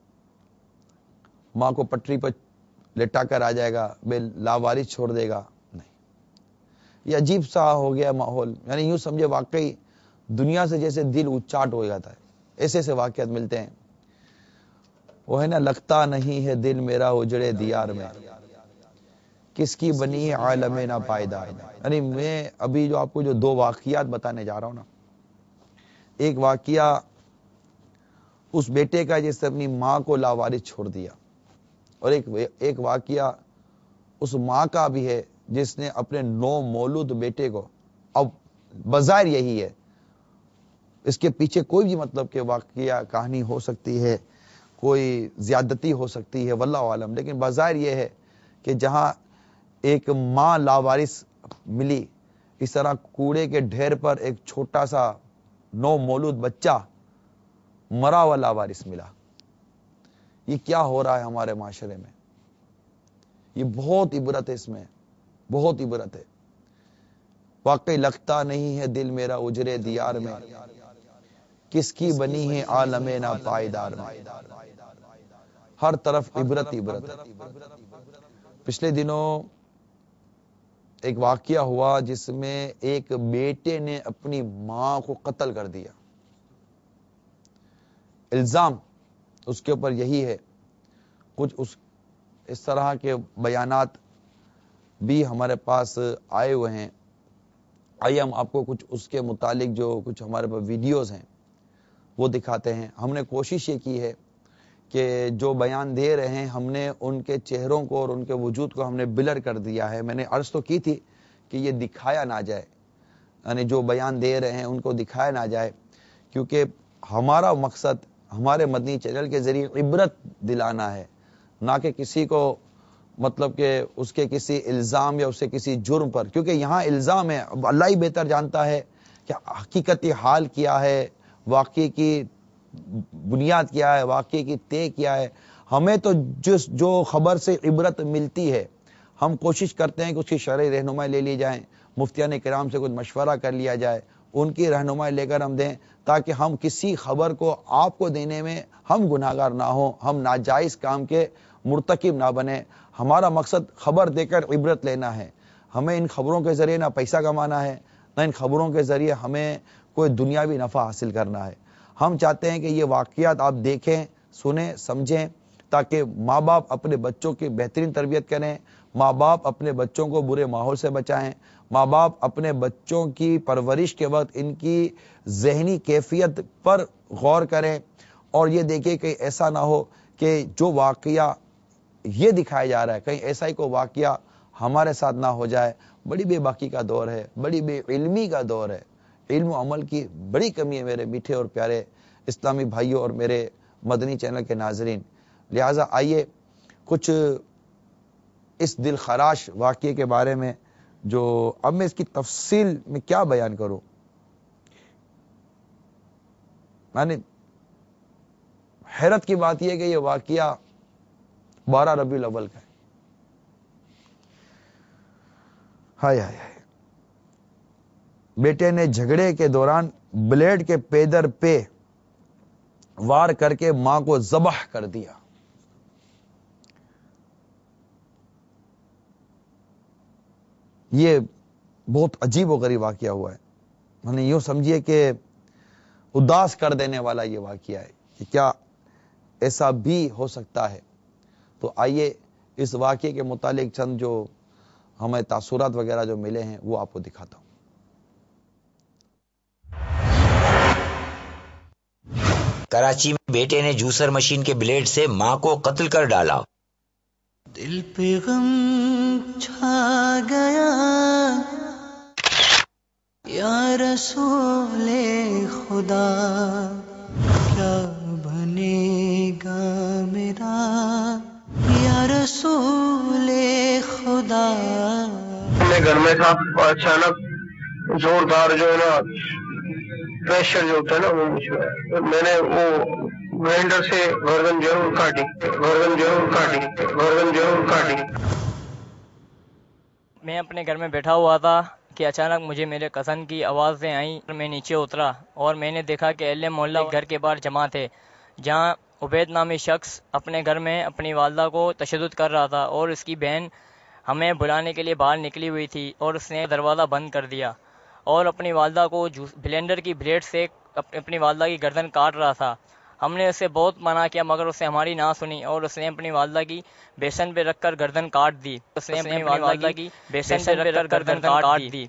ماں کو پٹری پر لٹا کر آ جائے گا, بے لاوارث چھوڑ دے گا؟ نہیں, یہ عجیب سا ہو گیا ماحول. یعنی یوں سمجھے واقعی دنیا سے جیسے دل اچاٹ ہو جاتا ہے. ایسے ایسے واقعات ملتے ہیں. وہ ہے نا, لگتا نہیں ہے دل میرا اجڑے دیار میں, کس کی بنی ہے عالم نا پائیدار. یعنی میں ابھی جو آپ کو جو دو واقعات بتانے جا رہا ہوں نا, ایک واقعہ اس بیٹے کا جس نے اپنی ماں کو لاوارث چھوڑ دیا, اور ایک ایک واقعہ اس ماں کا بھی ہے جس نے اپنے نو مولود بیٹے کو, اب بظاہر یہی ہے, اس کے پیچھے کوئی بھی مطلب کہ واقعہ کہانی ہو سکتی ہے, کوئی زیادتی ہو سکتی ہے, واللہ عالم, لیکن بظاہر یہ ہے کہ جہاں ایک ماں لاوارث ملی, اس طرح کوڑے کے ڈھیر پر ایک چھوٹا سا نو مولود بچہ مرا ہوا لاوارث ملا. یہ کیا ہو رہا ہے ہمارے معاشرے میں؟ یہ بہت عبرت ہے, اس میں بہت عبرت ہے. واقعی لگتا نہیں ہے دل میرا اجرے دیار میں, کس کی بنی ہے عالم نا پائیدار میں. ہر طرف عبرت عبرت ہے. پچھلے دنوں ایک واقعہ ہوا جس میں ایک بیٹے نے اپنی ماں کو قتل کر دیا. الزام اس کے اوپر یہی ہے. کچھ اس اس طرح کے بیانات بھی ہمارے پاس آئے ہوئے ہیں. آئیے ہم آپ کو کچھ اس کے متعلق جو کچھ ہمارے پاس ویڈیوز ہیں وہ دکھاتے ہیں. ہم نے کوشش یہ کی ہے کہ جو بیان دے رہے ہیں ہم نے ان کے چہروں کو اور ان کے وجود کو ہم نے بلر کر دیا ہے. میں نے عرض تو کی تھی کہ یہ دکھایا نہ جائے, یعنی جو بیان دے رہے ہیں ان کو دکھایا نہ جائے، کیونکہ ہمارا مقصد ہمارے مدنی چینل کے ذریعے عبرت دلانا ہے، نہ کہ کسی کو مطلب کہ اس کے کسی الزام یا اس کے کسی جرم پر، کیونکہ یہاں الزام ہے، اللہ ہی بہتر جانتا ہے کہ حقیقتی حال کیا ہے، واقعے کی بنیاد کیا ہے، واقعے کی طے کیا ہے۔ ہمیں تو جس جو خبر سے عبرت ملتی ہے ہم کوشش کرتے ہیں کہ اس کی شرعی رہنمائی لے لی جائیں، مفتیان کرام سے کچھ مشورہ کر لیا جائے، ان کی رہنمائی لے کر ہم دیں، تاکہ ہم کسی خبر کو آپ کو دینے میں ہم گناہگار نہ ہوں، ہم ناجائز کام کے مرتکب نہ بنیں۔ ہمارا مقصد خبر دے کر عبرت لینا ہے، ہمیں ان خبروں کے ذریعے نہ پیسہ کمانا ہے، نہ ان خبروں کے ذریعے ہمیں کوئی دنیاوی نفع حاصل کرنا ہے۔ ہم چاہتے ہیں کہ یہ واقعات آپ دیکھیں، سنیں، سمجھیں، تاکہ ماں باپ اپنے بچوں کی بہترین تربیت کریں، ماں باپ اپنے بچوں کو برے ماحول سے بچائیں، ماں باپ اپنے بچوں کی پرورش کے وقت ان کی ذہنی کیفیت پر غور کریں، اور یہ دیکھیں کہ ایسا نہ ہو کہ جو واقعہ یہ دکھایا جا رہا ہے کہیں ایسا ہی کوئی واقعہ ہمارے ساتھ نہ ہو جائے۔ بڑی بے باکی کا دور ہے، بڑی بے علمی کا دور ہے، علم و عمل کی بڑی کمی ہے میرے میٹھے اور پیارے اسلامی بھائیوں اور میرے مدنی چینل کے ناظرین۔ لہٰذا آئیے کچھ اس دل خراش واقعے کے بارے میں، جو اب میں اس کی تفصیل میں کیا بیان کروں، میں نے حیرت کی بات یہ کہ یہ واقعہ بارہ ربیع الاول کا ہے۔ ہائے ہائے ہائے، بیٹے نے جھگڑے کے دوران بلیڈ کے پیدر پہ وار کر کے ماں کو ذبح کر دیا۔ یہ بہت عجیب و غریب واقعہ ہوا ہے، میں نے یوں سمجھیے کہ اداس کر دینے والا یہ واقعہ ہے کہ کیا ایسا بھی ہو سکتا ہے۔ تو آئیے اس واقعے کے متعلق چند جو ہمیں تاثرات وغیرہ جو ملے ہیں وہ آپ کو دکھاتا ہوں۔ کراچی میں بیٹے نے جوسر مشین کے بلیڈ سے ماں کو قتل کر ڈالا۔ دل پہ غم چھا گیا یا رسول خدا، کیا بنے گا میرا یا رسول خدا۔ میں گھر میں تھا، اچانک زوردار جو ہے نا پریشر جو ہوتا ہے نا وہ مجھے، میں نے وہ گرائنڈر سے گردن ضرور کاٹی، گردن ضرور کاٹی، گردن ضرور کاٹی۔ میں اپنے گھر میں بیٹھا ہوا تھا کہ اچانک مجھے میرے کزن کی آوازیں آئیں، میں نیچے اترا اور میں نے دیکھا کہ اہل محلہ گھر کے باہر جمع تھے، جہاں عبید نامی شخص اپنے گھر میں اپنی والدہ کو تشدد کر رہا تھا، اور اس کی بہن ہمیں بلانے کے لیے باہر نکلی ہوئی تھی، اور اس نے دروازہ بند کر دیا اور اپنی والدہ کو بلینڈر کی بلیڈ سے اپنی والدہ کی گردن کاٹ رہا تھا۔ ہم نے اسے بہت منع کیا مگر اس نے ہماری نہ سنی، اور اس نے اپنی والدہ کی بیسن پہ رکھ کر گردن کاٹ دی اس نے اپنی والدہ کی بیسن پہ رکھ کر گردن کاٹ دی۔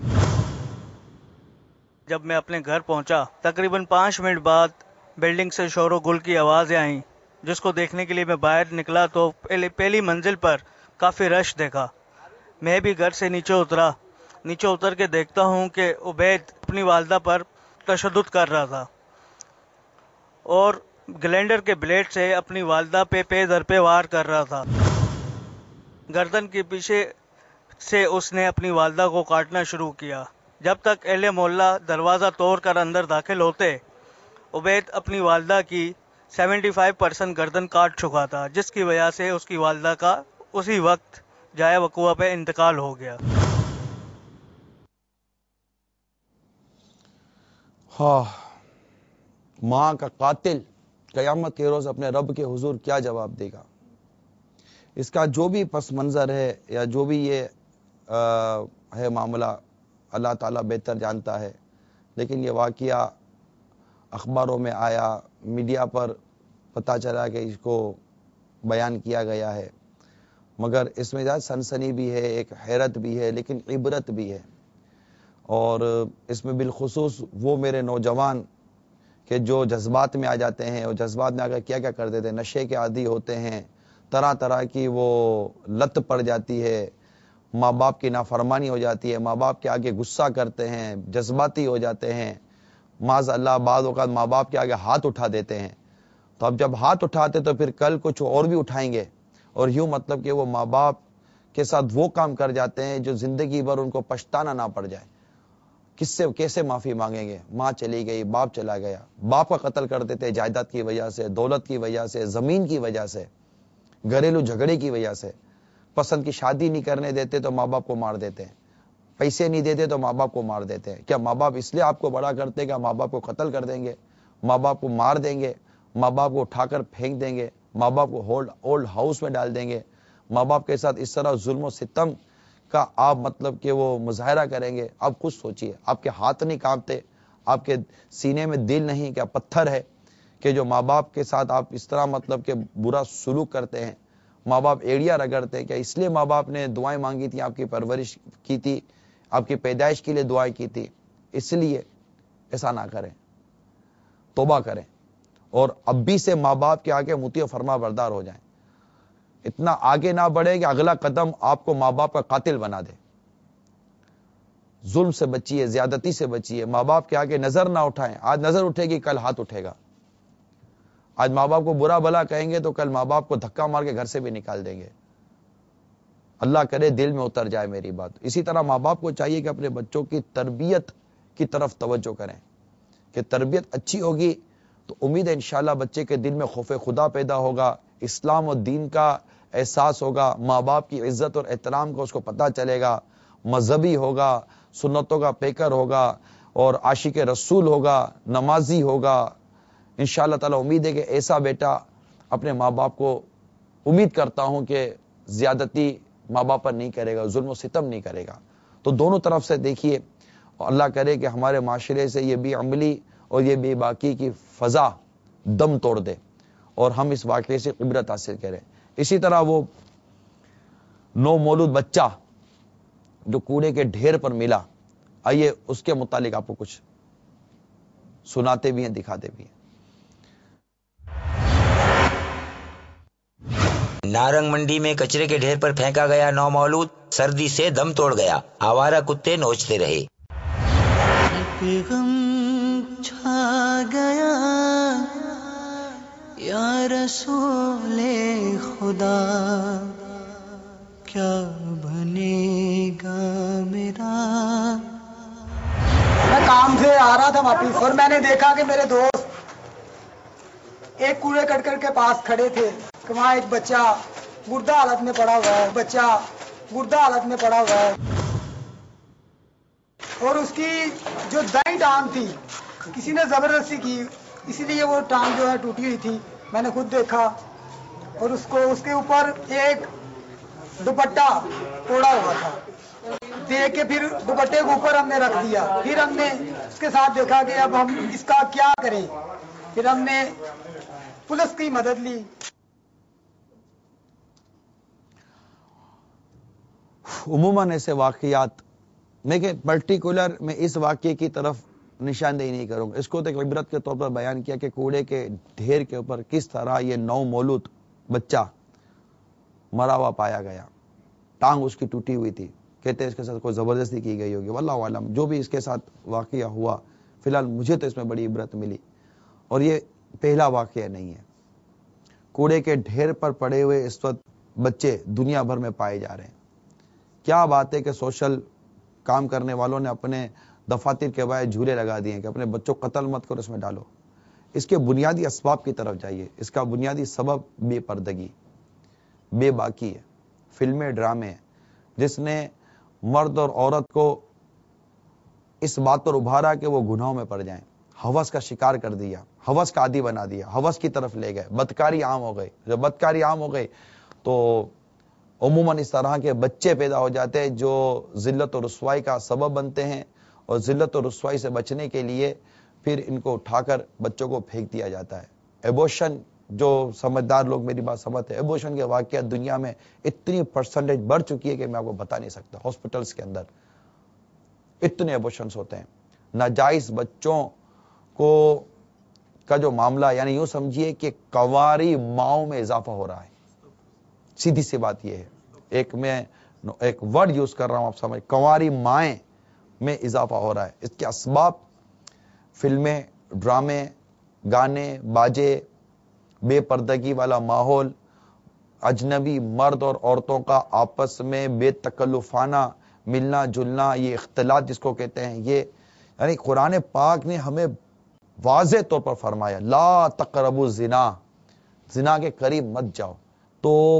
جب میں اپنے گھر پہنچا تقریباً پانچ منٹ بعد بلڈنگ سے شور و گل کی آوازیں آئیں، جس کو دیکھنے کے لیے میں باہر نکلا تو پہلی پہلی منزل پر کافی رش دیکھا۔ میں بھی گھر سے نیچے اترا، نیچے اتر کے دیکھتا ہوں کہ عبید اپنی والدہ پر تشدد کر رہا تھا اور گلینڈر کے بلیڈ سے اپنی والدہ پہ پے در پہ وار کر رہا تھا۔ گردن کے پیچھے سے اس نے اپنی والدہ کو کاٹنا شروع کیا۔ جب تک اہل محلہ دروازہ توڑ کر اندر داخل ہوتے، عبید اپنی والدہ کی سیونٹی فائیو پرسنٹ گردن کاٹ چکا تھا، جس کی وجہ سے اس کی والدہ کا اسی وقت جائے وقوع پہ انتقال ہو گیا۔ ہاں، ماں کا قاتل قیامت کے روز اپنے رب کے حضور کیا جواب دے گا؟ اس کا جو بھی پس منظر ہے یا جو بھی یہ ہے معاملہ، اللہ تعالیٰ بہتر جانتا ہے، لیکن یہ واقعہ اخباروں میں آیا، میڈیا پر پتہ چلا کہ اس کو بیان کیا گیا ہے، مگر اس میں زیادہ سنسنی بھی ہے، ایک حیرت بھی ہے، لیکن عبرت بھی ہے۔ اور اس میں بالخصوص وہ میرے نوجوان کہ جو جذبات میں آ جاتے ہیں، اور جذبات میں آ کر کیا کیا کر دیتے ہیں، نشے کے عادی ہوتے ہیں، طرح طرح کی وہ لت پڑ جاتی ہے، ماں باپ کی نافرمانی ہو جاتی ہے، ماں باپ کے آگے غصہ کرتے ہیں، جذباتی ہو جاتے ہیں، معاذ اللہ بعض اوقات ماں باپ کے آگے ہاتھ اٹھا دیتے ہیں. تو اب جب ہاتھ اٹھاتے تو پھر کل کچھ اور بھی اٹھائیں گے، اور یوں مطلب کہ وہ ماں باپ کے ساتھ وہ کام کر جاتے ہیں جو زندگی بھر ان کو پچھتانا نہ پڑ جائے. کس سے کیسے معافی مانگیں گے؟ ماں چلی گئی، باپ چلا گیا، باپ کا قتل کر دیتے جائیداد کی وجہ سے، دولت کی وجہ سے، زمین کی وجہ سے، گھریلو جھگڑے کی وجہ سے. پسند کی شادی نہیں کرنے دیتے تو ماں باپ کو مار دیتے ہیں، پیسے نہیں دیتے تو ماں باپ کو مار دیتے ہیں. کیا ماں باپ اس لیے آپ کو بڑا کرتے کہ ماں باپ کو قتل کر دیں گے، ماں باپ کو مار دیں گے، ماں باپ کو اٹھا کر پھینک دیں گے، ماں باپ کو اولڈ ہاؤس میں ڈال دیں گے، ماں باپ کے ساتھ اس طرح ظلم و ستم کا آپ مطلب کہ وہ مظاہرہ کریں گے؟ آپ خود سوچئے، آپ کے ہاتھ نہیں کانپتے، آپ کے سینے میں دل نہیں کیا پتھر ہے کہ جو ماں باپ کے ساتھ آپ اس طرح مطلب کہ برا سلوک کرتے ہیں؟ ماں باپ ایڑیا رگڑتے ہیں کیا اس لیے ماں باپ نے دعائیں مانگی تھی، آپ کی پرورش کی تھی، آپ کی پیدائش کے لیے دعائیں کی تھی؟ اس لیے ایسا نہ کریں، توبہ کریں، اور اب بھی سے ماں باپ کے آگے مطیع و فرما بردار ہو جائیں. اتنا آگے نہ بڑھے کہ اگلا قدم آپ کو ماں باپ کا قاتل بنا دے. ظلم سے بچیے، زیادتی سے بچیے، ماں باپ کے آگے نظر نہ اٹھائیں. آج نظر اٹھے گی، کل ہاتھ اٹھے گا. آج ماں باپ کو برا بھلا کہیں گے تو کل ماں باپ کو دھکا مار کے گھر سے بھی نکال دیں گے. اللہ کرے دل میں اتر جائے میری بات. اسی طرح ماں باپ کو چاہیے کہ اپنے بچوں کی تربیت کی طرف توجہ کریں، کہ تربیت اچھی ہوگی تو امید ہے انشاءاللہ بچے کے دل میں خوف خدا پیدا ہوگا، اسلام و دین کا احساس ہوگا، ماں باپ کی عزت اور احترام کا اس کو پتہ چلے گا، مذہبی ہوگا، سنتوں کا پیکر ہوگا، اور عاشق رسول ہوگا، نمازی ہوگا. انشاءاللہ تعالی امید ہے کہ ایسا بیٹا اپنے ماں باپ کو، امید کرتا ہوں کہ زیادتی ماں باپ پر نہیں کرے گا، ظلم و ستم نہیں کرے گا. تو دونوں طرف سے دیکھیے، اور اللہ کرے کہ ہمارے معاشرے سے یہ بے عملی اور یہ بے باکی کی فضا دم توڑ دے اور ہم اس واقعے سے عبرت حاصل کریں. اسی طرح وہ نو مولود بچہ جو کوڑے کے ڈھیر پر ملا، آئیے اس کے متعلق آپ کو کچھ سناتے بھی ہیں، دکھاتے بھی ہیں. نارنگ منڈی میں کچرے کے ڈھیر پر پھینکا گیا نو مولود سردی سے دم توڑ گیا، آوارہ کتے نوچتے رہے. غم چھا گیا یا رسول خدا، کیا بنے گا میرا. میں کام سے آ رہا تھا واپس اور میں نے دیکھا کہ میرے دوست ایک کوڑے کرکٹ کے پاس کھڑے تھے کہ وہاں ایک بچہ مردہ حالت میں پڑا ہوا ہے، بچہ مردہ حالت میں پڑا ہوا ہے، اور اس کی جو دائیں ٹانگ تھی کسی نے زبردستی کی، اسی لیے وہ ٹانگ جو ہے ٹوٹی ہوئی تھی. میں نے خود دیکھا، اور اس کو اس کے اوپر ایک دوپٹہ اوڑا ہوا تھا. دیکھ کے پھر دوپٹے کے اوپر ہم نے رکھ دیا. پھر ہم نے اس کے ساتھ دیکھا کہ اب ہم اس کا کیا کریں. پھر ہم نے پولیس کی مدد لی. عموماً ایسے واقعات میں کہ پرٹیکولر میں اس واقعے کی طرف نشاندہی نہیں کروں گا، اس کو تو ایک عبرت کے طور پر بیان کیا کہ کوڑے کے ڈھیر کے اوپر کس طرح یہ نو مولود بچہ مرا ہوا پایا گیا. ٹانگ اس کی ٹوٹی ہوئی تھی، کہتے ہیں اس کے ساتھ کوئی زبردستی کی گئی ہوگی، واللہ عالم جو بھی اس کے ساتھ واقعہ ہوا. فی الحال مجھے تو اس میں بڑی عبرت ملی، اور یہ پہلا واقعہ نہیں ہے. کوڑے کے ڈھیر پر پڑے ہوئے اس وقت بچے دنیا بھر میں پائے جا رہے ہیں. کیا بات ہے کہ سوشل کام کرنے والوں نے اپنے دفاتر کے باہر جھولے لگا دیے کہ اپنے بچوں کو قتل مت کرو، اس میں ڈالو. اس کے بنیادی اسباب کی طرف جائیے. اس کا بنیادی سبب بے پردگی، بے باکی ہے، فلمیں، ڈرامے ہیں، جس نے مرد اور عورت کو اس بات پر ابھارا کہ وہ گناہوں میں پڑ جائیں، ہوس کا شکار کر دیا، ہوس کا عادی بنا دیا، ہوس کی طرف لے گئے، بدکاری عام ہو گئی. جب بدکاری عام ہو گئی تو عموماً اس طرح کے بچے پیدا ہو جاتے ہیں جو ذلت و رسوائی کا سبب بنتے ہیں، اور ذلت و رسوائی سے بچنے کے لیے پھر ان کو اٹھا کر بچوں کو پھینک دیا جاتا ہے. ایبوشن، جو سمجھدار لوگ میری بات سمجھتے ہیں، ایبوشن کے واقعات دنیا میں اتنی پرسنٹیج بڑھ چکی ہے کہ میں آپ کو بتا نہیں سکتا. ہاسپٹلس کے اندر اتنے ایبوشنز ہوتے ہیں. ناجائز بچوں کو کا جو معاملہ، یعنی یوں سمجھیے کہ کنواری ماؤں میں اضافہ ہو رہا ہے. سیدھی سی بات یہ ہے. ایک میں ایک ورڈ یوز کر رہا ہوں آپ سمجھ, کنواری مائیں میں اضافہ ہو رہا ہے. اس کے اسباب فلمیں, ڈرامے, گانے, باجے, بے پردگی والا ماحول, اجنبی مرد اور عورتوں کا آپس میں بے تکلفانہ ملنا جلنا, یہ اختلاط جس کو کہتے ہیں, یہ یعنی قرآن پاک نے ہمیں واضح طور پر فرمایا لا تقربوا الزنا, زنا کے قریب مت جاؤ. تو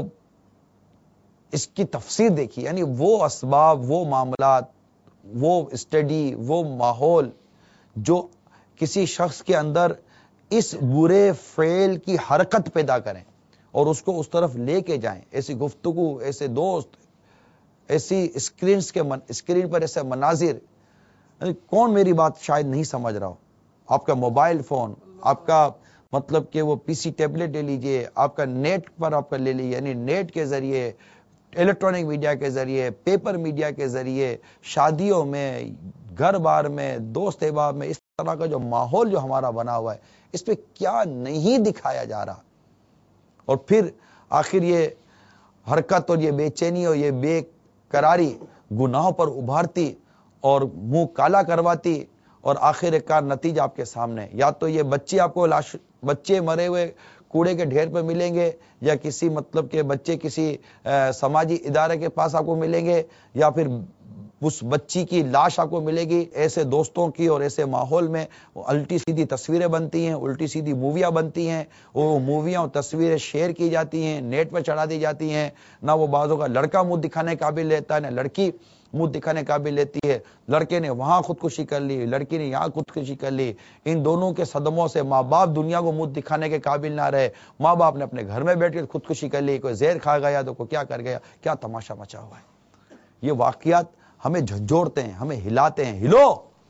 اس کی تفسیر دیکھی, یعنی وہ اسباب, وہ معاملات, وہ اسٹڈی, وہ ماحول جو کسی شخص کے اندر اس برے فعل کی حرکت پیدا کریں اور اس کو اس طرف لے کے جائیں, ایسی گفتگو, ایسے دوست, ایسی اسکرینز کے من, اسکرین پر ایسے مناظر. کون میری بات شاید نہیں سمجھ رہا ہو. آپ کا موبائل فون, آپ کا مطلب کہ وہ پی سی ٹیبلٹ لے لیجئے, آپ کا نیٹ پر آپ کا لے لیجئے, یعنی نیٹ کے ذریعے, الیکٹرانک میڈیا کے ذریعے, پیپر میڈیا کے ذریعے, شادیوں میں, گھر بار میں, دوست احباب میں, اس طرح کا جو ماحول جو ہمارا بنا ہوا ہے, اس پہ کیا نہیں دکھایا جا رہا. اور پھر آخر یہ حرکت اور یہ بے چینی اور یہ بے قراری گناہوں پر ابھارتی اور منہ کالا کرواتی, اور آخر کار نتیجہ آپ کے سامنے. یا تو یہ بچے آپ کو لاش, بچے مرے ہوئے کوڑے کے ڈھیر پہ ملیں گے, یا کسی مطلب کہ بچے کسی سماجی ادارے کے پاس آپ کو ملیں گے, یا پھر اس بچی کی لاش آپ کو ملے گی. ایسے دوستوں کی اور ایسے ماحول میں الٹی سیدھی تصویریں بنتی ہیں, الٹی سیدھی موویاں بنتی ہیں, وہ موویاں اور تصویریں شیئر کی جاتی ہیں, نیٹ پہ چڑھا دی جاتی ہیں. نہ وہ بعضوں کا لڑکا منہ دکھانے قابل لیتا ہے, نہ لڑکی منہ دکھانے قابل لیتی ہے. لڑکے نے وہاں خودکشی کر لی, لڑکی نے یہاں خودکشی کر لی. ان دونوں کے صدموں سے ماں باپ دنیا کو منہ دکھانے کے قابل نہ رہے. ماں باپ نے اپنے گھر میں بیٹھ کے خودکشی کر لی, کوئی زہر کھا گیا تو کوئی کیا کر گیا. کیا تماشا مچا ہوا ہے. یہ واقعات ہمیں جھنجھوڑتے ہیں, ہمیں ہلاتے ہیں. ہلو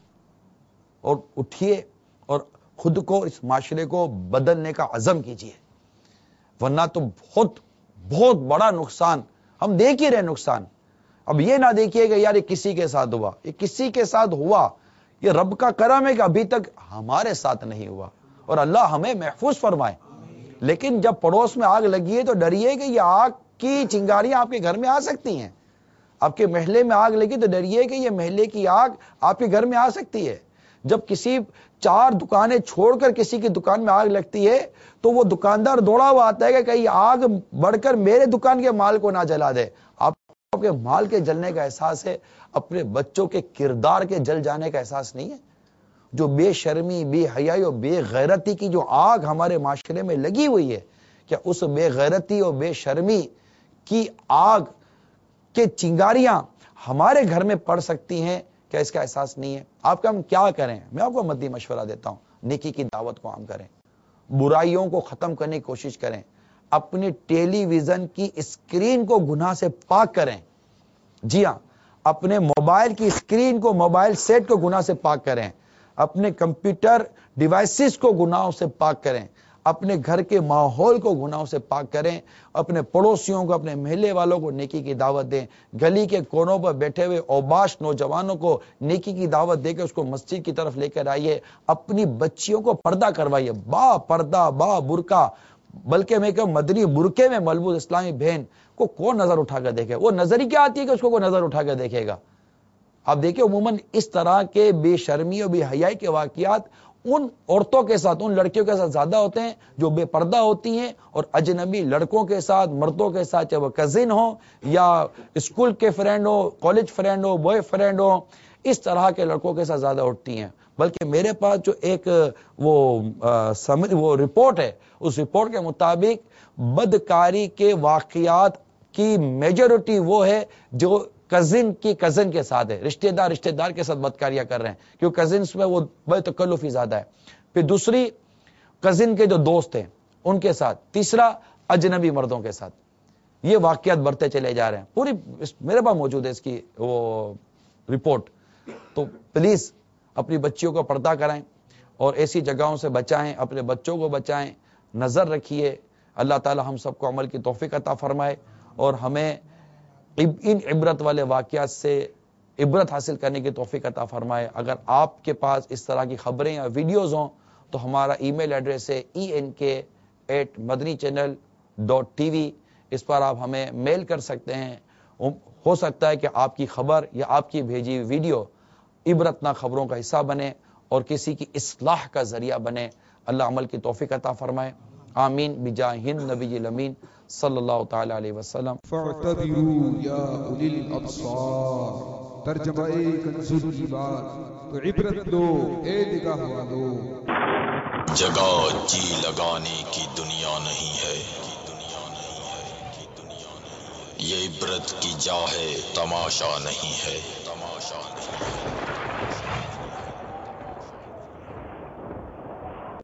اور اٹھیے اور خود کو, اس معاشرے کو بدلنے کا عزم کیجیے, ورنہ تو بہت بہت بڑا نقصان ہم دیکھ ہی رہے. نقصان اب یہ نہ دیکھیے کہ یار یہ کسی کے ساتھ ہوا, یہ کسی کے ساتھ ہوا, یہ رب کا کرم ہے کہ ابھی تک ہمارے ساتھ نہیں ہوا, اور اللہ ہمیں محفوظ فرمائے. لیکن جب پڑوس میں آگ لگی ہے تو ڈریے کہ یہ آگ کی چنگاریاں آپ کے گھر میں آ سکتی ہیں. آپ کے محلے میں آگ لگی تو ڈریے کہ یہ محلے کی آگ آپ کے گھر میں آ سکتی ہے. جب کسی چار دکانیں چھوڑ کر کسی کی دکان میں آگ لگتی ہے تو وہ دکاندار دوڑا ہوا آتا ہے کہ کہیں آگ بڑھ کر میرے دکان کے مال کو نہ جلا دے. آپ کے مال کے جلنے کا احساس ہے, اپنے بچوں کے کردار کے جل جانے کا احساس نہیں ہے. جو بے شرمی, بے حیائی اور بے غیرتی کی جو آگ ہمارے معاشرے میں لگی ہوئی ہے, کیا اس بے غیرتی اور بے شرمی کی آگ کہ چنگاریاں ہمارے گھر میں پڑ سکتی ہیں؟ کیا اس کا احساس نہیں ہے؟ آپ کا ہم کیا کریں؟ میں آپ کو مدی مشورہ دیتا ہوں, نیکی کی دعوت کو عام کریں, برائیوں کو ختم کرنے کی کوشش کریں, اپنی ٹیلی ویژن کی اسکرین کو گناہ سے پاک کریں. جی ہاں, اپنے موبائل کی اسکرین کو, موبائل سیٹ کو گناہ سے پاک کریں, اپنے کمپیوٹر ڈیوائسز کو گناہوں سے پاک کریں, اپنے گھر کے ماحول کو گناہوں سے پاک کریں, اپنے پڑوسیوں کو, اپنے محلے والوں کو نیکی کی دعوت دیں, گلی کے کونوں پر بیٹھے ہوئے اوباش نوجوانوں کو نیکی کی دعوت دے کے اس کو مسجد کی طرف لے کر آئیے, اپنی بچیوں کو پردہ کروائیے, با پردہ با برقع, بلکہ میں کہ مدنی برقعے میں ملبوس اسلامی بہن کو کون نظر اٹھا کر دیکھے؟ وہ نظر ہی کیا آتی ہے کہ اس کو کوئی نظر اٹھا کر دیکھے گا؟ آپ دیکھیں عموماً اس طرح کے بے شرمی اور بے حیائی کے واقعات ان عورتوں کے ساتھ, ان لڑکیوں کے ساتھ زیادہ ہوتے ہیں جو بے پردہ ہوتی ہیں, اور اجنبی لڑکوں کے ساتھ, مردوں کے ساتھ, چاہے وہ کزن ہو یا اسکول کے فرینڈ ہو, کالج فرینڈ ہو, بوائے فرینڈ ہو, اس طرح کے لڑکوں کے ساتھ زیادہ اٹھتی ہیں. بلکہ میرے پاس جو ایک وہ وہ رپورٹ ہے, اس رپورٹ کے مطابق بدکاری کے واقعات کی میجورٹی وہ ہے جو کزن کی کزن کے ساتھ ہے, رشتہ دار رشتہ دار کے ساتھ بدکاریاں کر رہے ہیں, کیونکہ کزنس میں وہ بے تکلفی زیادہ ہے. پھر دوسری کزن کے جو دوست ہیں ان کے ساتھ, تیسرا اجنبی مردوں کے ساتھ. یہ واقعات بڑھتے چلے جا رہے ہیں. پوری میرے پاس موجود ہے اس کی وہ رپورٹ. تو پلیز اپنی بچیوں کو پردہ کرائیں اور ایسی جگہوں سے بچائیں, اپنے بچوں کو بچائیں, نظر رکھیے. اللہ تعالی ہم سب کو عمل کی توفیق عطا فرمائے اور ہمیں ان عبرت والے واقعات سے عبرت حاصل کرنے کی توفیق عطا فرمائے. اگر آپ کے پاس اس طرح کی خبریں یا ویڈیوز ہوں تو ہمارا ای میل ایڈریس ہے E N K at Madani channel dot T V. اس پر آپ ہمیں میل کر سکتے ہیں. ہو سکتا ہے کہ آپ کی خبر یا آپ کی بھیجی ہوئی ویڈیو عبرتناک خبروں کا حصہ بنے اور کسی کی اصلاح کا ذریعہ بنے. اللہ عمل کی توفیق عطا فرمائے. آمین بجاہ النبی الامین صلی اللہ تعالی علیہ وسلم. فاعتبروا یا اولی الابصار. ترجمہ کنز الایمان. تو عبرت لو اے نگاہ والو. جگہ جی لگانے کی دنیا نہیں ہے، یہ عبرت کی جا ہے، تماشا نہیں ہے.